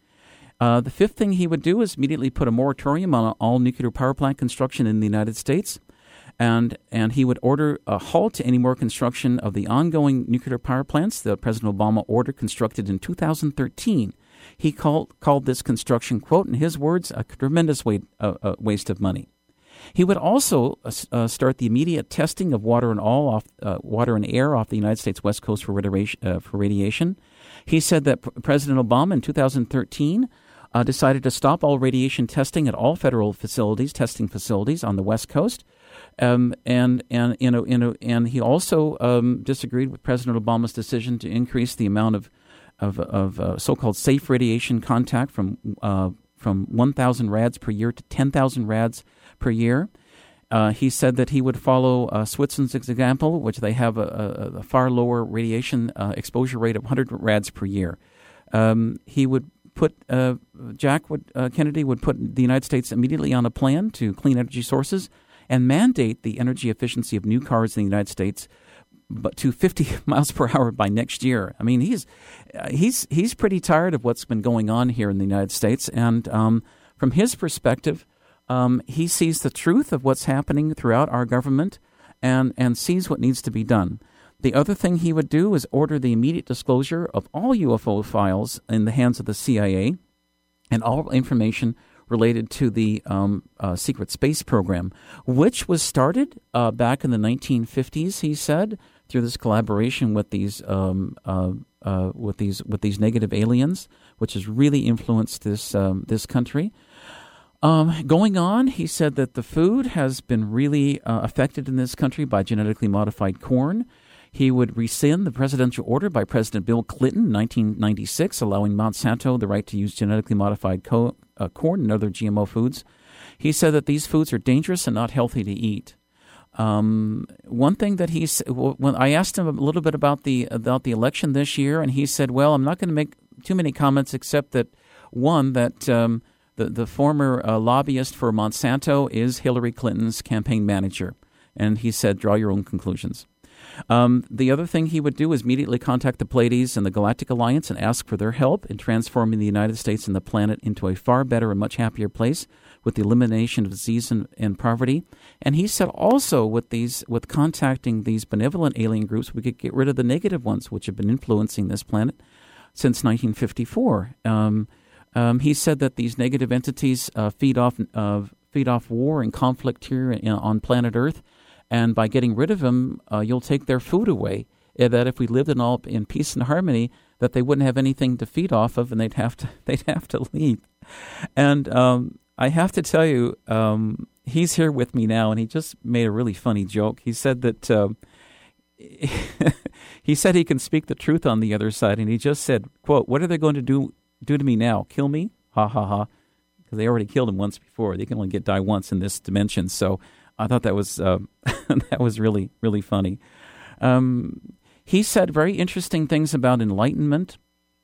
Uh, the fifth thing he would do is immediately put a moratorium on all nuclear power plant construction in the United States, and and he would order a halt to any more construction of the ongoing nuclear power plants that President Obama ordered constructed in two thousand thirteen. He called called this construction, quote, in his words, a tremendous weight, uh, uh, waste of money. He would also uh, start the immediate testing of water and all off uh, water and air off the United States West Coast for radiation. Uh, for radiation. He said that P- President Obama in two thousand thirteen uh, decided to stop all radiation testing at all federal facilities, testing facilities on the West Coast. Um, and and you know, you know, and he also um, disagreed with President Obama's decision to increase the amount of of, of uh, so-called safe radiation contact from uh, from one thousand rads per year to ten thousand rads per year. Uh, he said that he would follow uh, Switzerland's example, which they have a, a, a far lower radiation uh, exposure rate of one hundred rads per year. Um, he would would put uh, Jack would uh, Kennedy would put the United States immediately on a plan to clean energy sources and mandate the energy efficiency of new cars in the United States, but to fifty miles per hour by next year. I mean, he's uh, he's he's pretty tired of what's been going on here in the United States, and um, from his perspective, um, he sees the truth of what's happening throughout our government, and and sees what needs to be done. The other thing he would do is order the immediate disclosure of all U F O files in the hands of the C I A and all information related to the um, uh, secret space program, which was started uh, back in the nineteen fifties, he said, through this collaboration with these um, uh, uh, with these with these negative aliens, which has really influenced this um, this country. Um, going on, he said that the food has been really uh, affected in this country by genetically modified corn. He would rescind the presidential order by President Bill Clinton in nineteen ninety-six, allowing Monsanto the right to use genetically modified co- uh, corn and other G M O foods. He said that these foods are dangerous and not healthy to eat. Um, one thing that he said, when I asked him a little bit about the about the election this year, and he said, "Well, I'm not going to make too many comments, except that one that um, the the former uh, lobbyist for Monsanto is Hillary Clinton's campaign manager," and he said, "Draw your own conclusions." Um, the other thing he would do is immediately contact the Pleiades and the Galactic Alliance and ask for their help in transforming the United States and the planet into a far better and much happier place with the elimination of disease and, and poverty. And he said also with these, with contacting these benevolent alien groups, we could get rid of the negative ones which have been influencing this planet since nineteen fifty-four. Um, um, he said that these negative entities uh, feed off uh, feed off war and conflict here in, on planet Earth. And by getting rid of them, uh, you'll take their food away. Uh, that if we lived in all in peace and harmony, that they wouldn't have anything to feed off of, and they'd have to they'd have to leave. And um, I have to tell you, um, he's here with me now, and he just made a really funny joke. He said that uh, he said he can speak the truth on the other side, and he just said, "quote What are they going to do do to me now? Kill me? Ha ha ha!" Because they already killed him once before. They can only get die once in this dimension. So I thought that was uh, that was really, really funny. Um, he said very interesting things about enlightenment.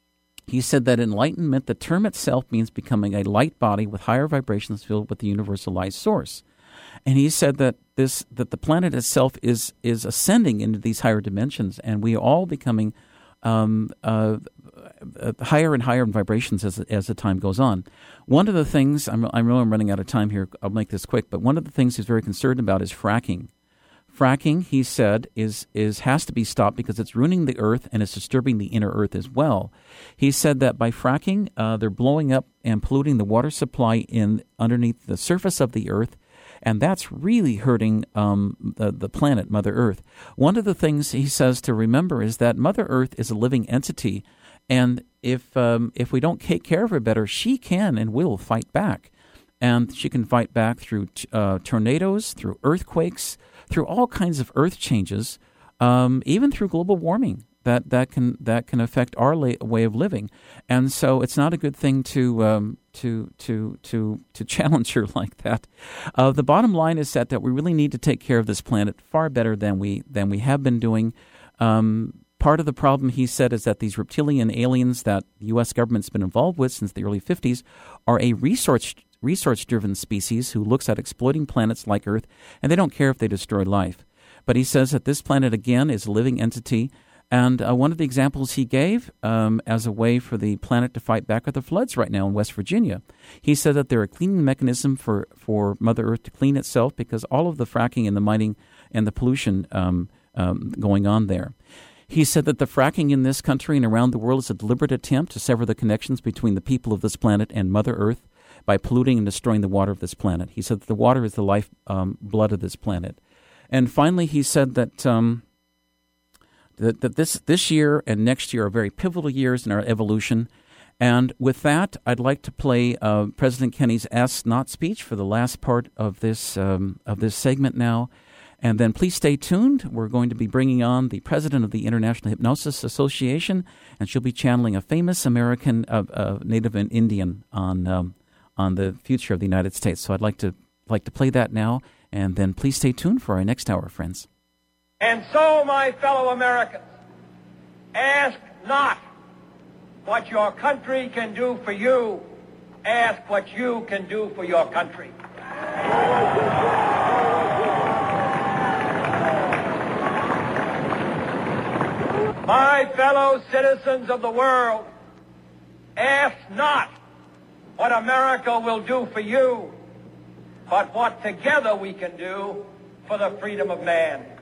He said that enlightenment, the term itself, means becoming a light body with higher vibrations filled with the universalized source. And he said that this that the planet itself is is ascending into these higher dimensions, and we are all becoming um, uh, uh, higher and higher in vibrations as as the time goes on. One of the things, I'm, I know I'm running out of time here, I'll make this quick, but one of the things he's very concerned about is fracking. Fracking, he said, is is has to be stopped because it's ruining the earth and it's disturbing the inner earth as well. He said that by fracking, uh, they're blowing up and polluting the water supply in underneath the surface of the earth, and that's really hurting um, the, the planet, Mother Earth. One of the things he says to remember is that Mother Earth is a living entity, and if um, if we don't take care of her better, she can and will fight back. And she can fight back through t- uh, tornadoes, through earthquakes, through all kinds of earth changes, um, even through global warming that, that can that can affect our la- way of living. And so it's not a good thing to um, to to to to challenge her like that. Uh, the bottom line is that, that we really need to take care of this planet far better than we than we have been doing. Um, Part of the problem, he said, is that these reptilian aliens that the U S government's been involved with since the early fifties are a resource resource-driven species who looks at exploiting planets like Earth, and they don't care if they destroy life. But he says that this planet, again, is a living entity, and uh, one of the examples he gave um, as a way for the planet to fight back are the floods right now in West Virginia. He said that they're a cleaning mechanism for, for Mother Earth to clean itself because all of the fracking and the mining and the pollution um, um, going on there. He said that the fracking in this country and around the world is a deliberate attempt to sever the connections between the people of this planet and Mother Earth by polluting and destroying the water of this planet. He said that the water is the life um, blood of this planet. And finally, he said that um, that, that this, this year and next year are very pivotal years in our evolution. And with that, I'd like to play uh, President Kennedy's Ask Not speech for the last part of this um, of this segment now. And then please stay tuned. We're going to be bringing on the president of the International Hypnosis Association, and she'll be channeling a famous American uh, uh, Native and Indian on um, on the future of the United States. So I'd like to like to play that now, and then please stay tuned for our next hour, friends. And so, my fellow Americans, ask not what your country can do for you. Ask what you can do for your country. My fellow citizens of the world, ask not what America will do for you, but what together we can do for the freedom of man.